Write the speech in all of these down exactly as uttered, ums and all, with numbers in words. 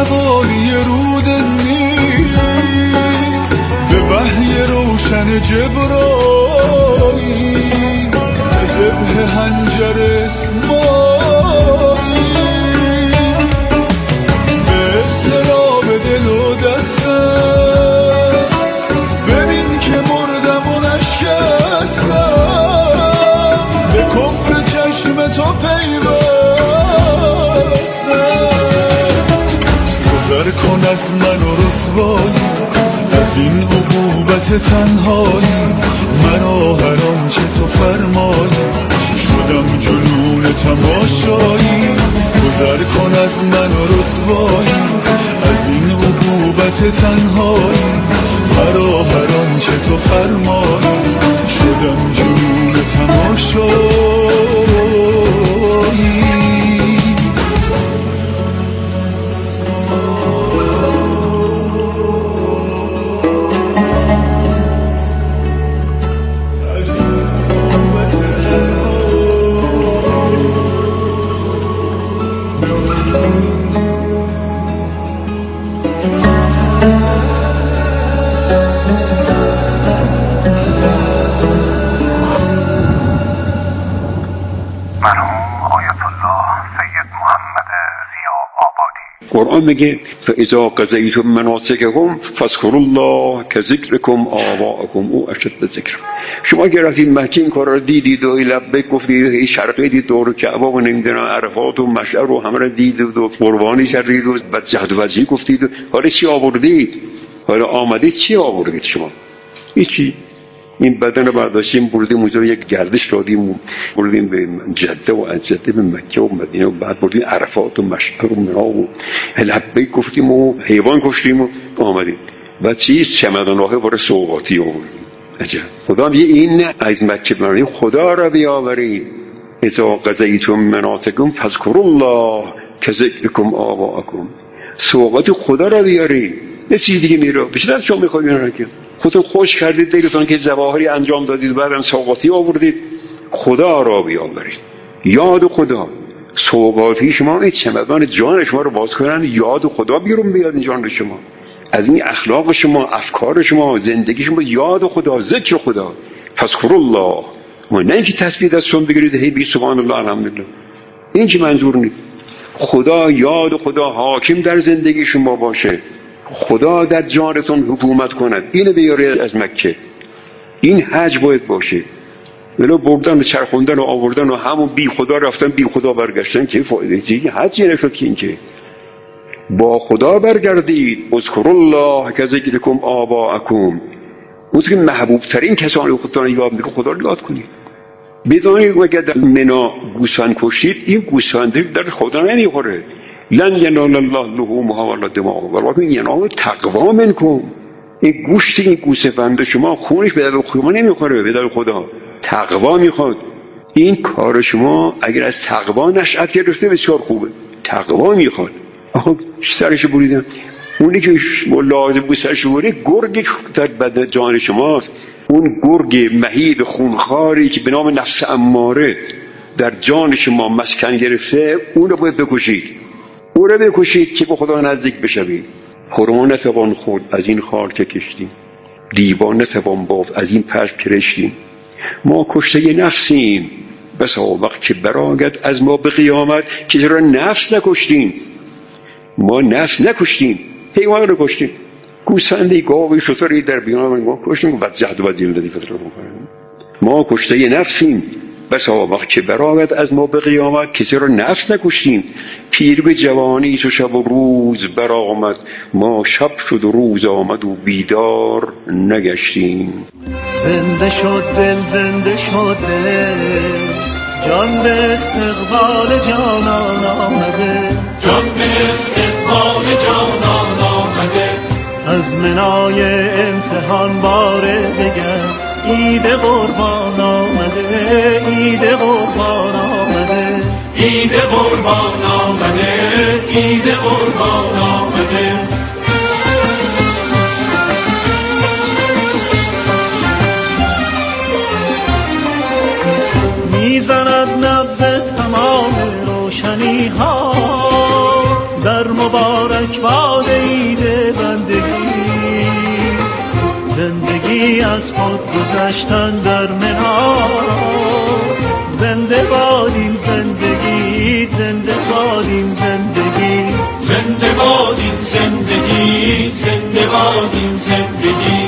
موالی رود نیل به وحی روشن جبرائیل به ذبح حنجر اسماعیل به اضطراب دل و دستم ببین که مردم و نشکستم به کفر چشم تو پیوستم گذر کن از من و رسوایی از این عقوبت تنهایی مرا هر آنچه تو فرمایی شدم جنون تماشایی گذر کن از من و رسوایی از این عقوبت تنهایی مرا هر آنچه تو فرمایی شدم جنون تماشایی قرآن میگه فاذا قضیتم مناسککم فاذکروا الله کذکرکم آباءکم او اشد ذکر. شما اگر رفتید مکه این کارا رو دیدید و لبیک گفتید هی شرقیدید دور کعبه و نمیدونم عرفات و مشعر و همه رو دیدید و قربانی کردید و بعد جهد و وزی گفتید حالا چی آوردید؟ حالا آمدید چی آوردید شما؟ هیچی. این بدن رو برداشتیم بردیم اونجا یک گردش دادیم بردیم به جده و از جده به مکه و مدینه و بعد بردیم عرفات و مشعر و منا و لبیک گفتیم و حیوان کشتیم و آمدیم و چیز چمدان‌های برای سوغاتی آوردیم. عجب. خدا میگه این از مکه برای خدا را بیاورید اذا قضیتم مناسککم فاذکروا الله کذکرکم آباءکم. سوغات خدا را بیارید یه چیز دیگه میره بیشتر از شما میخواید اینا که خودتون خوش کردید دیگه‌تون که ظواهری انجام دادید بعدم سوغاتی آوردید. خدا را بیاورید یاد خدا. سوغاتی شما این چمدان جان شما رو باز کنن یاد خدا بیرون بیاد این جان شما از این اخلاق شما افکار شما زندگی شما یاد خدا ذکر خدا. فاذکروا الله و نه اینکه تسبیح دستتون بگیرید هی بی سبحان الله الحمدلله این چی منظور نیست. خدا یاد خدا حاکم در زندگی شما باشه خدا در جانتون حکومت کند اینو بیارید از مکه. این حج باید باشه ولو بردن و چرخوندن و آوردن و همون بی خدا رفتن بی خدا برگشتن که فایده چیزی حجی نشد که این که با خدا برگردید اذکروا الله کذکرکم آباءکم. اون که محبوب ترین کسانی خودتان یاد میکنه خدا رو یاد کنید. بدانید اگر در منا گوسفند کشید این گوسفند در خدا نمیخوره لن ینال الله لحومها ولا دماغها ولکن ینال تقوا منکم. این گوشت این گوسفند شما خونش به درد شما نمیخوره به درد خدا تقوا میخواد. این کار شما اگر از تقوا نشأت گرفته بسیار خوبه. تقوا میخواد. آخه سرش بریدم اونی که لازم بود سرش برید گرگ در بدن جان شماست. اون گرگ مهیب خونخواری که به نام نفس اماره در جان شما مسکن گرفته اون رو باید بکشید. اون رو بکشید که به خدا نزدیک بشوید. خرما نتوان خورد از این خار که کشتیم دیوان نتوان بافت از این پشم که رشتیم. ما کشته نفسیم بسا وقت که برآید از ما به قیامت که چرا نفس نکشتیم. ما نفس نکشتیم حیوان رو کشتیم. گوسفندی گاوی شتری در بیان ما کشتیم بعد جهد و وزیل دادی فتره میکنیم. ما کشته نفسیم بسا وقت که برآید از ما به قیامت که چرا نفس نکشتیم. پیر به جوانی تو شب و روز برآمد ما شب شد و روز آمد و بیدار نگشتیم. زنده شد دل زنده شد دل جان به استقبال جانان آمده جان به استقبال جانان آمده از منای امتحان بار دگر عید قربان آمده عید قربان آمده عید قربان آمده عید قربان آمده. میزند نبض تمام روشنی ها در مبارک باد عید بندگی، زندگی از خود گذشتن در مناست. زنده باد این زندگی، زنده باد این زندگی، زنده باد این زندگی، زنده باد این زندگی.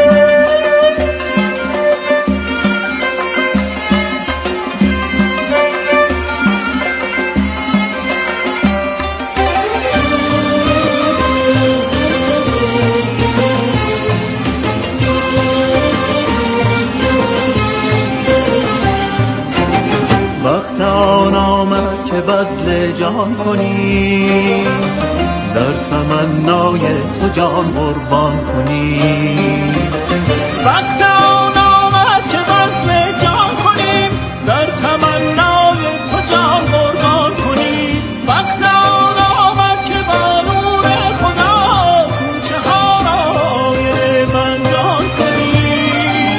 وقت آن آمد که بذل جان کنی، در تمنای تو جان قربان کنی. وقت آن آمد که بذل جان کنیم، در تمنای تو جان قربان کنیم. وقت آن آمد که با نور خدا کوچه ها را بندان کنیم.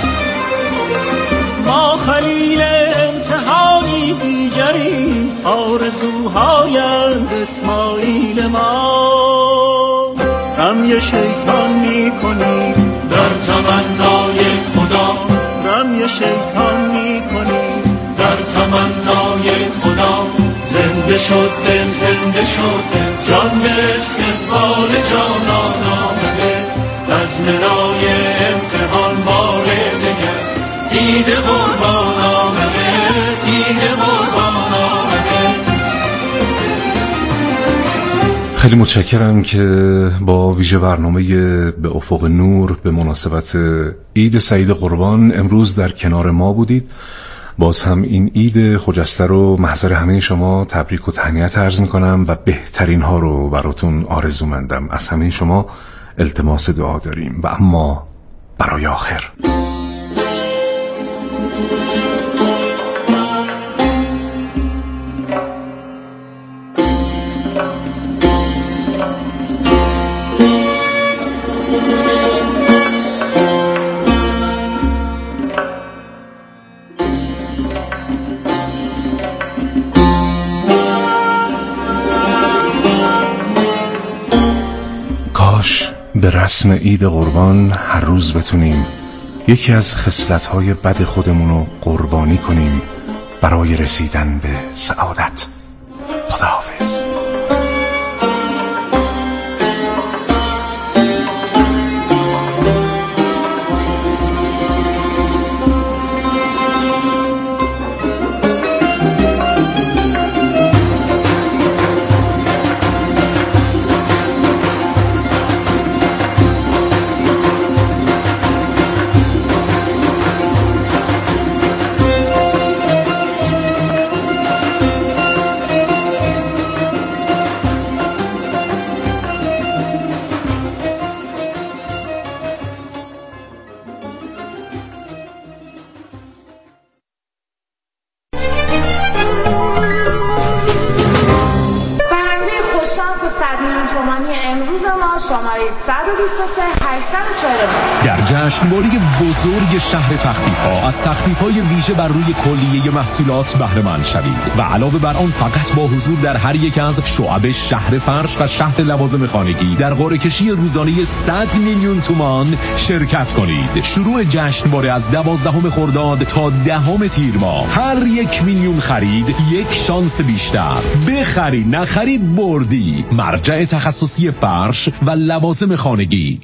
ما خلیل امتحانی دیگری، آرزوهایند اسماعیل ما. رمی شیطان می کنیم در تمنای خدا، رمی شیطان می کنیم در تمنای خدا. زنده شد دل، زنده شد دل، جان به استقبال جانان آمده. از منای امتحان بار دگر، عید قربان آمده، عید قربان آمده. خیلی متشکرم که با ویژه برنامه به افق نور به مناسبت عید سعید قربان امروز در کنار ما بودید. باز هم این عید خجسته رو محضر همه شما تبریک و تهنیت عرض میکنم و بهترین ها رو براتون آرزومندم. از همه شما التماس دعا داریم. و اما برای آخر به رسم عید قربان هر روز بتونیم یکی از خصلت‌های بد خودمون رو قربانی کنیم برای رسیدن به سعادت. خداحافظ. در جشنواره بزرگ شهر تخفیف‌ها از تخفیف‌های ویژه بر روی کلیه محصولات بهره مند شوید و علاوه بر آن فقط با حضور در هر یک از شعب شهر فرش و شهر لوازم خانگی در قرعه کشی روزانه صد میلیون تومان شرکت کنید. شروع جشنواره از دوازدهم خرداد تا دهم تیر ماه. هر یک میلیون خرید یک شانس بیشتر. بخری نخری بردی. مرجع تخصصی فرش و لوازم خانگی.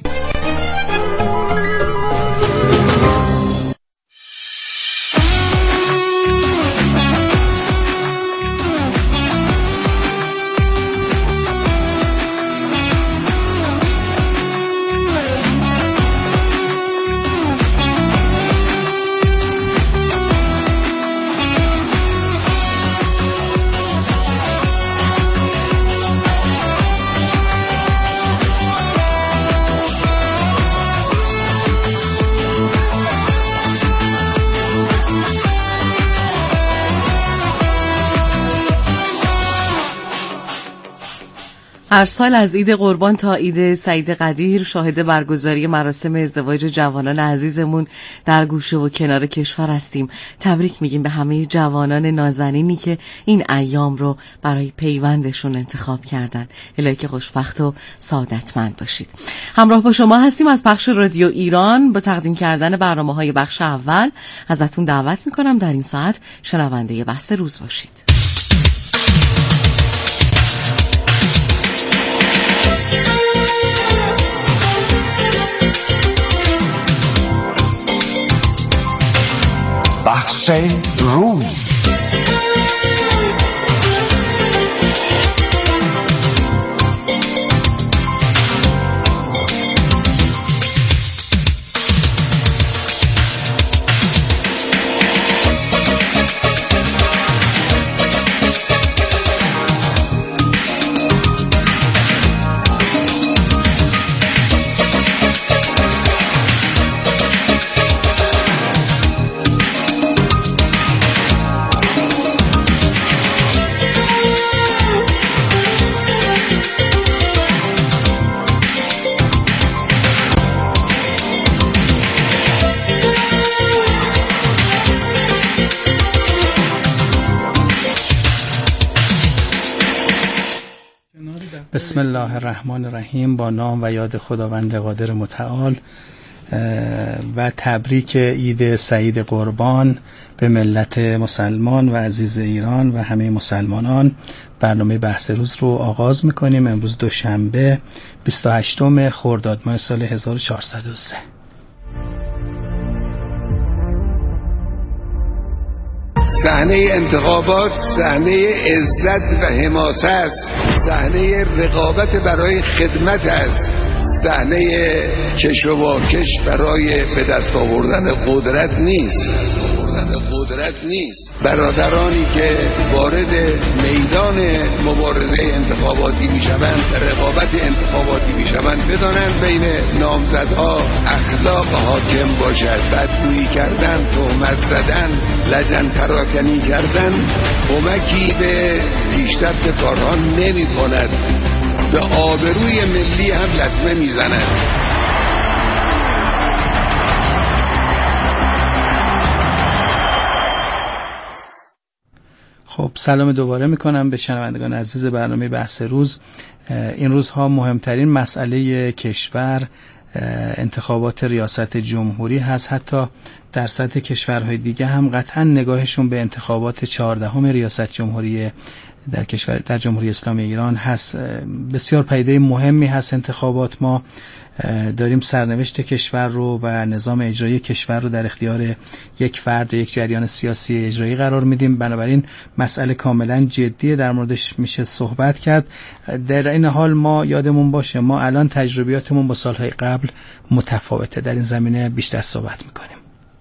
هر سال از عید قربان تا عید سعید قدیر شاهد برگزاری مراسم ازدواج جوانان عزیزمون در گوشه و کنار کشور هستیم. تبریک میگیم به همه جوانان نازنینی که این ایام رو برای پیوندشون انتخاب کردن. الهی که خوشبخت و سعادتمند باشید. همراه با شما هستیم از پخش رادیو ایران با تقدیم کردن برنامه‌های بخش اول. ازتون دعوت میکنم در این ساعت شنونده بحث روز باشید. بحث روز. بسم الله الرحمن الرحیم. با نام و یاد خداوند قادر متعال و تبریک عید سعید قربان به ملت مسلمان و عزیز ایران و همه مسلمانان. برنامه بحث روز رو آغاز میکنیم. امروز دوشنبه بیست و هشتم خرداد ماه سال هزار و چهارصد و سه. صحنه انتخابات صحنه عزت و حماسه است، صحنه رقابت برای خدمت است، صحنه کش و واکش برای به دست آوردن قدرت نیست. قدرت نیست. برادرانی که وارد میدان مبارزه انتخاباتی میشوند، رقابت انتخاباتی میشوند، بدانند بین نامزدها اخلاق حاکم باشد. بدگویی کردن، تهمت زدن، لجن پراکنی کردن کمکی به پیشرفت کارها نمی کند، به آبروی ملی هم لطمه میزند. خب سلام دوباره میکنم به شنوندگان عزیز برنامه بحث روز. این روزها مهمترین مسئله کشور انتخابات ریاست جمهوری هست. حتی در سطح کشورهای دیگه هم قطعا نگاهشون به انتخابات چهاردهم ریاست جمهوری در کشور در جمهوری اسلامی ایران هست. بسیار پدیده مهمی هست انتخابات. ما داریم سرنوشت کشور رو و نظام اجرایی کشور رو در اختیار یک فرد و یک جریان سیاسی اجرایی قرار میدیم. بنابراین مسئله کاملا جدیه، در موردش میشه صحبت کرد. در این حال ما یادمون باشه ما الان تجربیاتمون با سالهای قبل متفاوته. در این زمینه بیشتر صحبت میکنیم.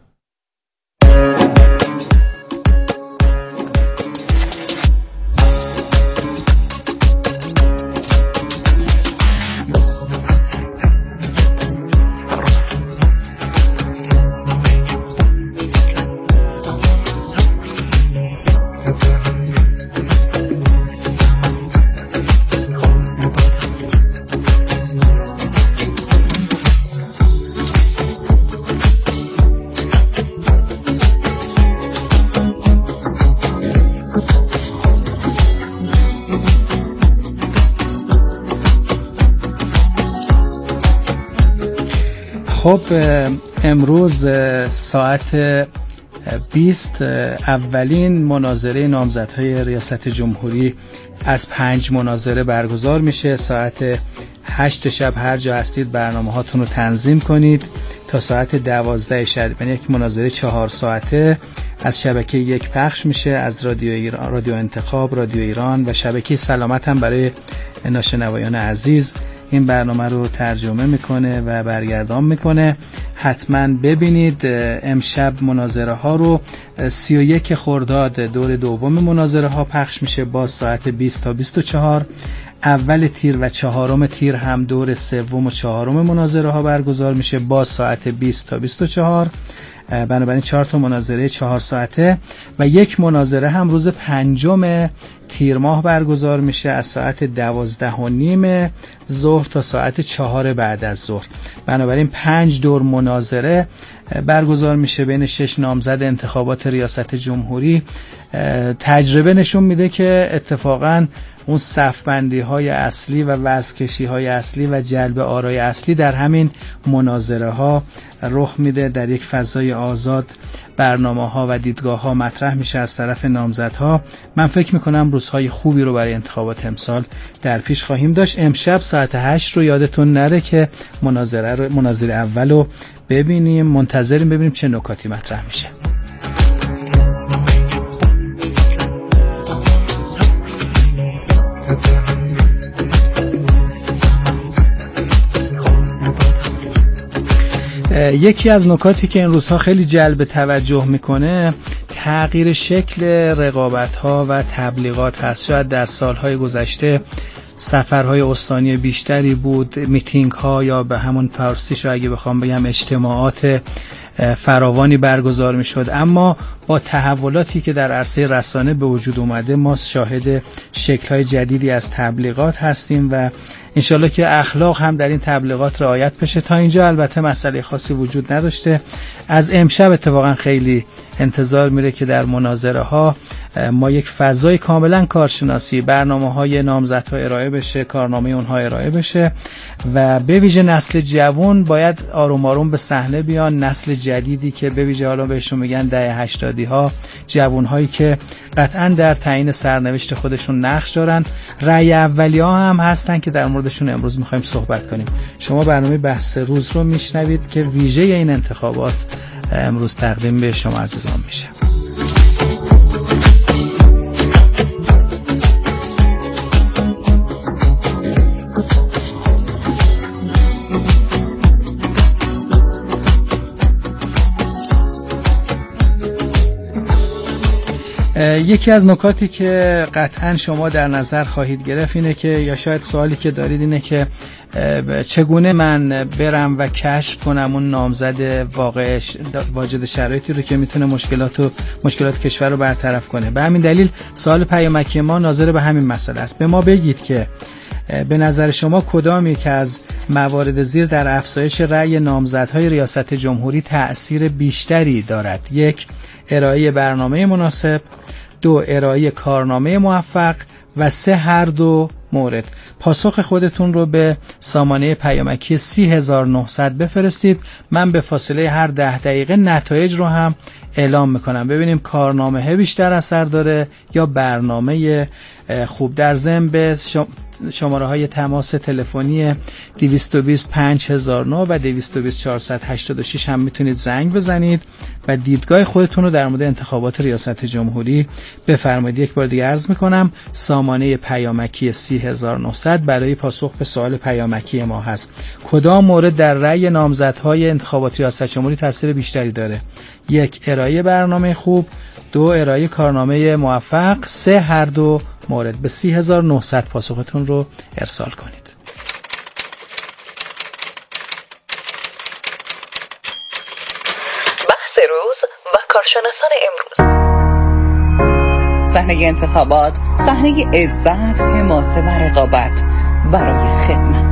خب امروز ساعت بیست اولین مناظره نامزدهای ریاست جمهوری از پنج مناظره برگزار میشه. ساعت هشت شب هر جا هستید برنامه هاتون رو تنظیم کنید تا ساعت دوازده شب. یعنی یک مناظره چهار ساعته از شبکه یک پخش میشه، از رادیو ایران، رادیو انتخاب، رادیو ایران و شبکه سلامت هم برای ناشنوایان عزیز این برنامه رو ترجمه میکنه و برگردان میکنه. حتما ببینید. امشب مناظره ها رو سی و یک خرداد دور دوم مناظره ها پخش میشه با ساعت بیست تا بیست و چهار. اول تیر و چهارم تیر هم دور سوم و چهارم مناظره ها برگزار میشه با ساعت بیست تا بیست و چهار. بنابراین چهار تا مناظره چهار ساعته و یک مناظره هم روز پنجم تیر ماه برگزار میشه از ساعت دوازده و نیم ظهر تا ساعت چهار بعد از ظهر. بنابراین پنج دور مناظره برگزار میشه بین شش نامزد انتخابات ریاست جمهوری. تجربه نشون میده که اتفاقاً اون صفبندی های اصلی و وزنکشی های اصلی و جلب آرای اصلی در همین مناظره ها رخ میده. در یک فضای آزاد برنامه ها و دیدگاه ها مطرح میشه از طرف نامزدها. من فکر میکنم روزهای خوبی رو برای انتخابات امسال در پیش خواهیم داشت. امشب ساعت هشت رو یادتون نره که مناظره رو مناظره اول رو ببینیم. منتظریم ببینیم چه نکاتی مطرح میشه. یکی از نکاتی که این روزها خیلی جلب توجه میکنه تغییر شکل رقابت‌ها و تبلیغات هست. شاید در سالهای گذشته سفرهای استانی بیشتری بود، میتینگ‌ها یا به همون فارسیش رو اگه بخوام بگم اجتماعات فراوانی برگزار میشد، اما با تحولاتی که در عرصه رسانه به وجود اومده ما شاهد شکل‌های جدیدی از تبلیغات هستیم و انشالله که اخلاق هم در این تبلیغات رعایت بشه. تا اینجا البته مسئله خاصی وجود نداشته. از امشب اتفاقا خیلی انتظار میره که در مناظره ها ما یک فضای کاملا کارشناسی، برنامه های نامزدها ارائه بشه، کارنامه اونها ارائه بشه و به ویژه نسل جوان باید آروم آروم به صحنه بیان. نسل جدیدی که به ویژه حالا بهشون میگن دهه هشتادی ها، جوان هایی که قطعا در تعیین سرنوشت خودشون نقش دارن. رأی اولی ها هم هستن که در موردشون امروز میخوایم صحبت کنیم. شما برنامه بحث روز رو میشنوید که ویژه این انتخابات امروز تقدیم به شما عزیزان میشه. یکی از نکاتی که قطعا شما در نظر خواهید گرفت اینه که یا شاید سوالی که دارید اینه که چگونه من برم و کشف کنم اون نامزد واقع واجد شرایطی رو که میتونه مشکلات و مشکلات کشور رو برطرف کنه. به همین دلیل سوال پیامکی ما ناظر به همین مسئله است. به ما بگید که به نظر شما کدامی که از موارد زیر در افزایش رأی نامزدهای ریاست جمهوری تأثیر بیشتری دارد؟ یک، ارائه برنامه مناسب، دو، ارائه کارنامه موفق و سه، هر دو مورد. پاسخ خودتون رو به سامانه پیامکی سی هزار و نهصد بفرستید. من به فاصله هر ده دقیقه نتایج رو هم اعلام میکنم ببینیم کارنامه بیشتر اثر داره یا برنامه خوب. در ضمن به شماره های تماس تلفنی دویست و بیست پنج هزار و نه و دویست و بیست چهارصد و هشتاد و شش هم میتونید زنگ بزنید و دیدگاه خودتون رو در مورد انتخابات ریاست جمهوری بفرمایید. یک بار دیگه عرض میکنم سامانه پیامکی سی هزار و نهصد برای پاسخ به سوال پیامکی ما هست. کدام مورد در رأی نامزدهای انتخابات ریاست جمهوری تاثیر بیشتری داره؟ یک، ارائه برنامه خوب، دو، ارائه کارنامه موفق، سه، هر دو مورد. به سی هزار و نهصد پاسختون رو ارسال کنید. بحث روز و کارشناسان امروز. صحنه انتخابات، صحنه عزت، حماسه و رقابت برای خدمت.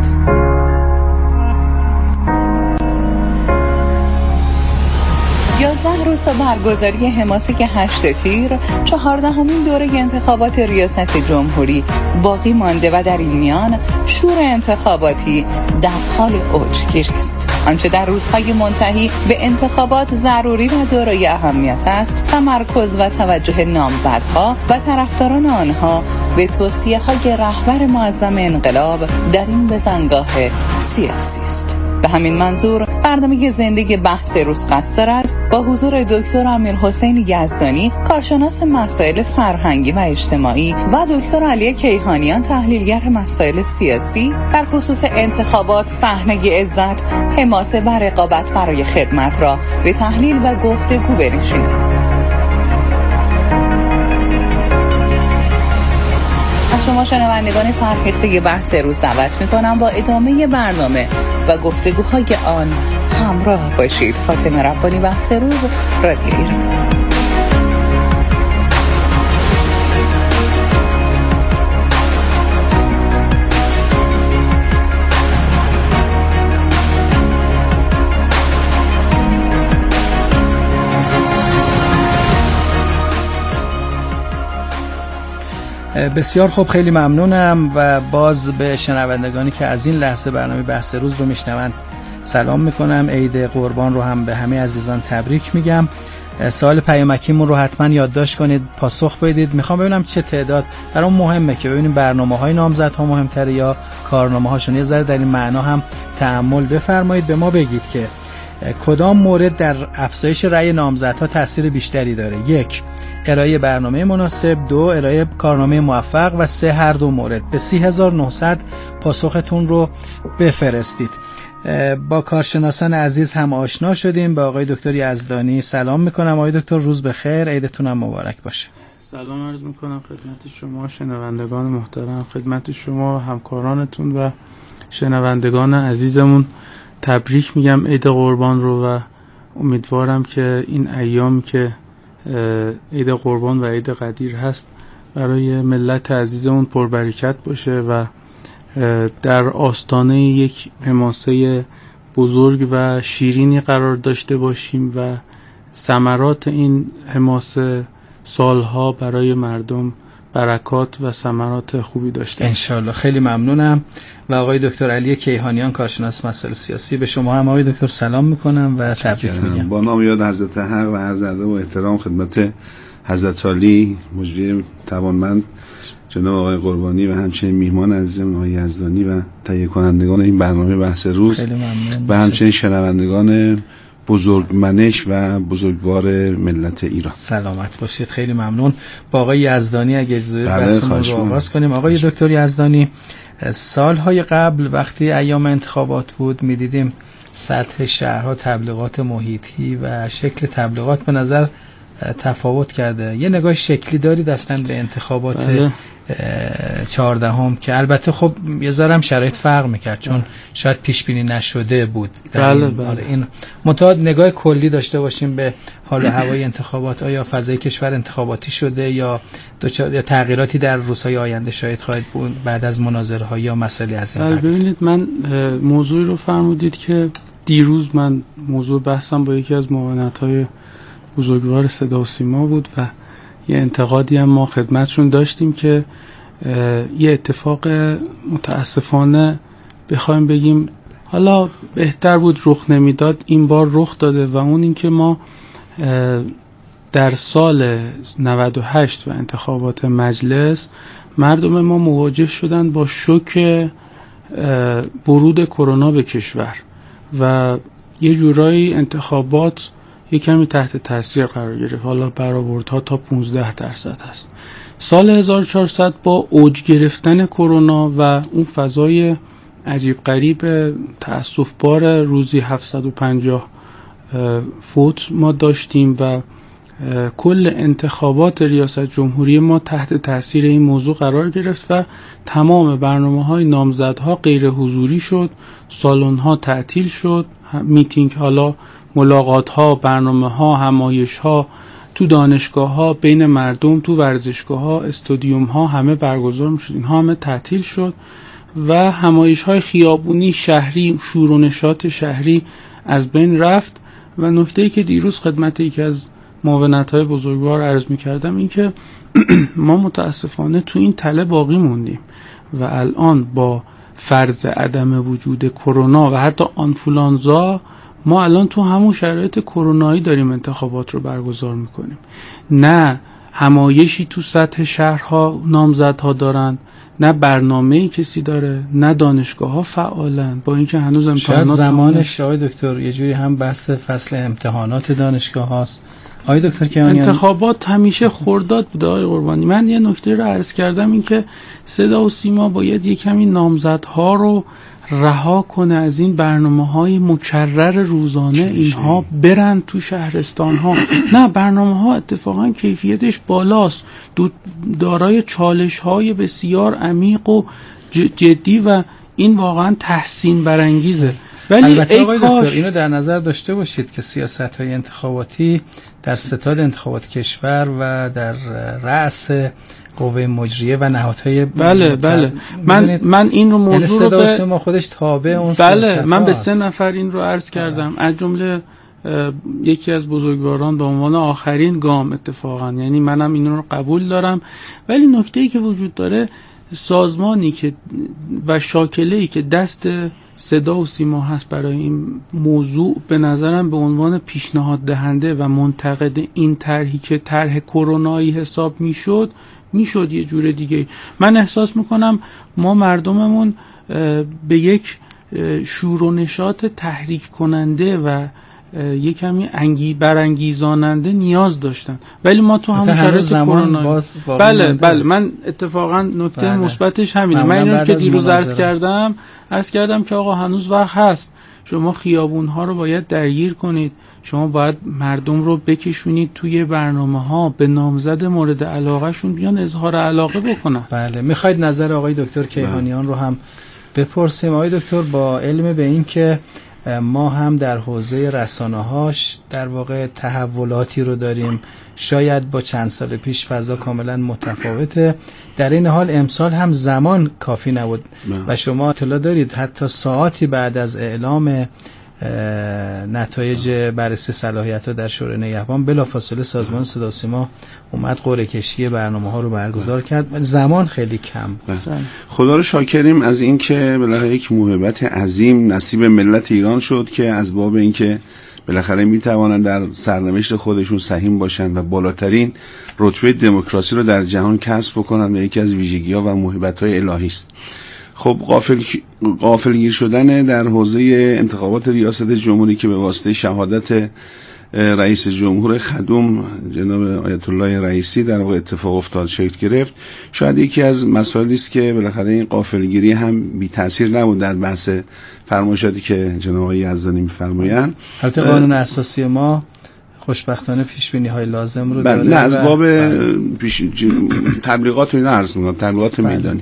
یازده روز تا برگزاری حماسه هشت تیر، چهاردهمین دوره انتخابات ریاست جمهوری باقی مانده و در این میان شور انتخاباتی در حال اوجگیری است. آنچه در روزهای منتهی به انتخابات ضروری و دارای اهمیت است، تمرکز و توجه نامزدها و طرفداران آنها به توصیه‌های رهبر معظم انقلاب در این بزنگاه سیاسی است. به همین منظور برنامه زندگی بحث روز قصد دارد با حضور دکتر امیرحسین یزدانی، کارشناس مسائل فرهنگی و اجتماعی و دکتر علی کیهانیان، تحلیلگر مسائل سیاسی در خصوص انتخابات، صحنه عزت، حماسه و رقابت برای خدمت را به تحلیل و گفتگو بنشینند. از شما شنوندگان فرهیخته بحث روز دعوت میکنم با ادامه برنامه و گفتگوهای آن همراه باشید. فاطمه ربانی، بحث روز، رادیو ایران. بسیار خوب، خیلی ممنونم و باز به شنوندگانی که از این لحظه برنامه بحث روز رو میشنوند سلام میکنم. عید قربان رو هم به همه عزیزان تبریک میگم. سوال پیامکیمون رو حتما یادداشت کنید، پاسخ بدید. میخوام ببینم چه تعداد برام مهمه که ببینیم برنامه‌های نامزدها مهمتره یا کارنامه‌هاشون. یه ذره در این معنا هم تأمل بفرمایید. به ما بگید که کدام مورد در افزایش رأی نامزدها تاثیر بیشتری داره؟ یک، ارائه برنامه مناسب، دو، ارائه کارنامه موفق و سه، هر دو مورد. به سی هزار و نهصد پاسختون رو بفرستید. با کارشناسان عزیز هم آشنا شدیم. با آقای دکتر یزدانی سلام میکنم. آقای دکتر روز بخیر، عیدتون هم مبارک باشه. سلام عرض میکنم خدمت شما شنوندگان محترم، خدمت شما همکارانتون و شنوندگان عزیزمون تبریک میگم عید قربان رو و امیدوارم که این ایام که عید قربان و عید قدیر هست برای ملت عزیزمون پربرکت باشه و در آستانه یک حماسه بزرگ و شیرینی قرار داشته باشیم و ثمرات این حماسه سالها برای مردم برکات و ثمرات خوبی داشته انشالله. خیلی ممنونم. و آقای دکتر علی کیهانیان کارشناس مسائل سیاسی، به شما هم آقای دکتر سلام میکنم و تبریک میگم. با نام یاد حضرت حق و عرض ادب و احترام خدمت حضرت علی مجری توانمند جناب آقای قربانی و همچنین میهمان عزیزم آقای یزدانی و تهیه کنندگان این برنامه بحث روز و همچنین شنوندگان بزرگمنش و بزرگوار ملت ایران. سلامت باشید. خیلی ممنون. با آقای یزدانی اگه اجازه بحثمون رو آغاز کنیم. آقای دکتر یزدانی، سالهای قبل وقتی ایام انتخابات بود میدیدیم سطح شهرها تبلیغات محیطی و شکل تبلیغات به نظر تفاوت کرده. یه نگاه شکلی دارید اصلا به انتخابات بله. چهاردهم که البته خب یه ذره شرایط فرق میکرد چون شاید پیش بینی نشده بود. بله این بله. این متعاد نگاه کلی داشته باشیم به حال هوای انتخابات. آیا فضای کشور انتخاباتی شده یا دوچار یا تغییراتی در روزهای آینده شاید خواهد بود بعد از مناظره ها یا مسائلی از این؟ بله ببینید، من موضوعی رو فرمودید که دیروز من موضوع بحثم با یکی از معاونت‌های بزرگوار صدا و سیما بود و یه انتقادی هم ما خدمتشون داشتیم که یه اتفاق متاسفانه بخوایم بگیم حالا بهتر بود رخ نمیداد، این بار رخ داده و اون این که ما در سال نود و هشت و انتخابات مجلس مردم ما مواجه شدن با شوک ورود کرونا به کشور و یه جورایی انتخابات یک کمی تحت تاثیر قرار گرفت. حالا برآوردها تا پانزده درصد هست. سال هزار و چهارصد با اوج گرفتن کرونا و اون فضای عجیب غریب تأسف بار روزی هفتصد و پنجاه فوت ما داشتیم و کل انتخابات ریاست جمهوری ما تحت تاثیر این موضوع قرار گرفت و تمام برنامه‌های نامزدها غیر حضوری شد، سالن‌ها تعطیل شد، میتینگ حالا ملاقات ها، برنامه ها، همایش ها تو دانشگاه ها، بین مردم، تو ورزشگاه ها، استادیوم ها همه برگزار می شد. اینها همه تعطیل شد و همایش های خیابونی شهری، شور و نشاط شهری از بین رفت. و نکته‌ای که دیروز خدمت یکی از معاونت های بزرگوار عرض می کردم این که ما متاسفانه تو این تله باقی موندیم و الان با فرض عدم وجود کرونا و حتی آنفولانزا ما الان تو همون شرایط کرونایی داریم انتخابات رو برگزار میکنیم. نه همایشی تو سطح شهرها نامزدها دارن، نه برنامه‌ای کسی داره، نه دانشگاه ها فعالن، با اینکه هنوز امتحانات شاید زمانش آقای دکتر یه جوری هم بحث فصل امتحانات دانشگاه هاست. آقای دکتر کیهانیان، انتخابات همیشه خرداد بوده آقای قربانی. من یه نکته رو عرض کردم این که صدا و سیما باید یه کمی نامزدها رو رها کنه از این برنامه‌های مکرر روزانه، اینها برن تو شهرستان‌ها. نه، برنامه‌ها اتفاقا کیفیتش بالاست، دارای چالش‌های بسیار عمیق و جدی و این واقعا تحسین برانگیزه. ولی البته آقای دکتر اینو در نظر داشته باشید که سیاست‌های انتخاباتی در ستاد انتخابات کشور و در رأس قوه مجریه و نهادهای بله بله من من این رو موضوع رو به ما خودش تابع اون بله من به سه نفر این رو عرض کردم، از جمله یکی از بزرگواران به عنوان آخرین گام اتفاقا، یعنی منم این رو قبول دارم. ولی نکته‌ای که وجود داره، سازمانی که و شاکله‌ای که دست صدا و سیما هست برای این موضوع، به نظرم به عنوان پیشنهاد دهنده و منتقد این طرحی که طرح کرونایی حساب میشد میشد یه جور دیگه. من احساس میکنم ما مردممون به یک شور و نشاط تحریک کننده و یه کمی انگی برانگیزاننده نیاز داشتن، ولی ما تو همون شرایط کرونا بله بله من اتفاقا نکته مثبتش همینه. من اینو که دیروز عرض کردم عرض کردم که آقا هنوز وقت هست، شما خیابون‌ها رو باید درگیر کنید، شما باید مردم رو بکشونید توی برنامه‌ها، به نامزد مورد علاقه شون بیان اظهار علاقه بکنن. بله، میخواید نظر آقای دکتر کیهانیان رو هم بپرسیم. آقای دکتر، با علم به این که ما هم در حوزه رسانه‌هاش در واقع تحولاتی رو داریم، شاید با چند سال پیش فضا کاملا متفاوته، در این حال امسال هم زمان کافی نبود و شما اطلاع دارید حتی ساعتی بعد از اعلام نتایج بررسی صلاحیت‌ها در شورای نگهبان بلافاصله سازمان صدا و سیما اومد قرعه کشی برنامه‌ها رو برگزار کرد. زمان خیلی کم بود. خدا رو شاکریم از این که بالاخره یک موهبت عظیم نصیب ملت ایران شد که از باب این که بالاخره میتوانند در سرنوشت خودشون سهیم باشند و بالاترین رتبه دموکراسی رو در جهان کسب بکنن و یکی از ویژگی‌ها و موهبت‌های الهی است. خب غافل غافلگیر شدن در حوزه انتخابات ریاست جمهوری که به واسطه شهادت رئیس جمهور خدوم جناب آیت الله رئیسی در واقع اتفاق افتاد، شکل گرفت، شاید یکی از مسائلی است که بالاخره این غافلگیری هم بی تاثیر نبود در بحث فرمایشاتی که جناب آقای یزدانی می‌فرمایند. البته قانون اساسی ما خوشبختانه پیش بینی های لازم رو داره. نه از باب پیش تبلیغات و اینا عرض می‌کنم، تبلیغات میدانی.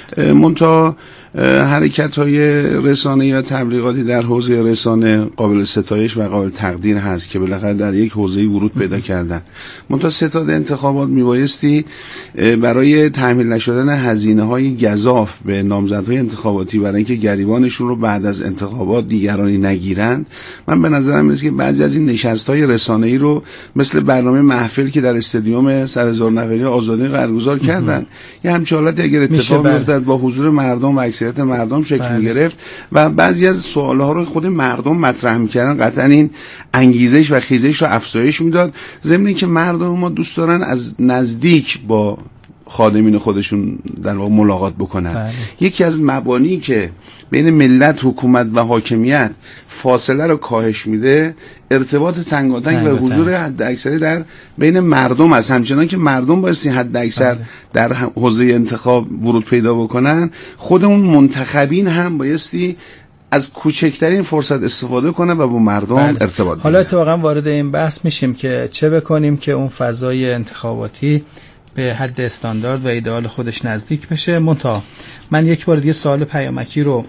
منتها حرکت های رسانه‌ای و تبلیغاتی در حوزه رسانه قابل ستایش و قابل تقدیر هست که بالاخره در یک حوزه‌ای ورود پیدا کردن. منتها ستاد انتخابات میبایستی برای تحمیل نشدن هزینه‌های گزاف به نامزدهای انتخاباتی برای اینکه گریبانشون رو بعد از انتخابات دیگرانی نگیرند، من به نظرم میاد که بعضی از این نشست‌های رسانه‌ای رو مثل برنامه محفل که در استادیوم صد هزار نفری آزادی برگزار کردن، یه همچین حالتی اگر اتفاق بیفته با حضور مردم و اکثریت مردم شکل می‌گرفت و بعضی از سوال‌ها رو خود مردم مطرح می‌کردن، قطعاً این انگیزش و خیزش رو افزایش میداد، ضمن اینکه مردم ما دوست دارن از نزدیک با خادمین خودشون در واقع ملاقات بکنن. بله. یکی از مبانی که بین ملت، حکومت و حاکمیت فاصله رو کاهش میده ارتباط تنگاتنگ و حضور حداکثری در بین مردم است. همچنان که مردم بایستی حداکثر در حوزه انتخاب ورود پیدا بکنن، خود اون منتخبین هم بایستی از کوچکترین فرصت استفاده کنه و با مردم بله. ارتباط حالا اتفاقا وارد این بحث میشیم که چه بکنیم که اون فضای انتخاباتی به حد استاندارد و ایدئال خودش نزدیک بشه. منتها من یک بار دیگه سوال پیامکی رو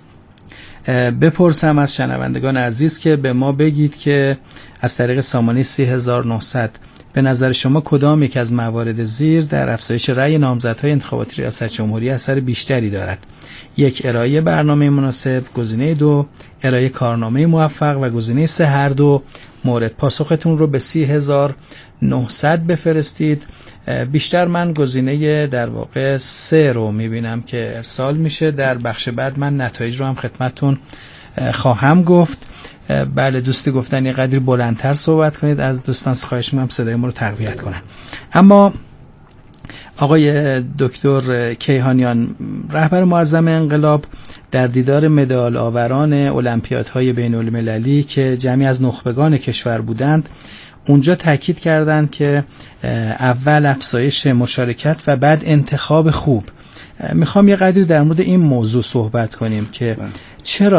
بپرسم از شنوندگان عزیز که به ما بگید که از طریق سامانه سه هزار و نهصد به نظر شما کدام یک از موارد زیر در افزایش رأی نامزدهای انتخاباتی ریاست جمهوری اثر بیشتری دارد؟ یک، ارائه برنامه مناسب، گزینه دو، ارائه کارنامه موفق و گزینه سه هر دو مورد. پاسختون رو به سه هزار و نهصد بفرستید. بیشتر من گزینه در واقع سه رو میبینم که ارسال میشه. در بخش بعد من نتایج رو هم خدمتتون خواهم گفت. بله دوستی گفتن یه قدری بلندتر صحبت کنید، از دوستان خواهش میکنم صدای ما رو تقویت کنن. اما آقای دکتر کیهانیان، رهبر معظم انقلاب در دیدار مدال آوران المپیادهای بین المللی که جمعی از نخبگان کشور بودند، اونجا تاکید کردند که اول افزایش مشارکت و بعد انتخاب خوب میخوام یه قدری در مورد این موضوع صحبت کنیم که چرا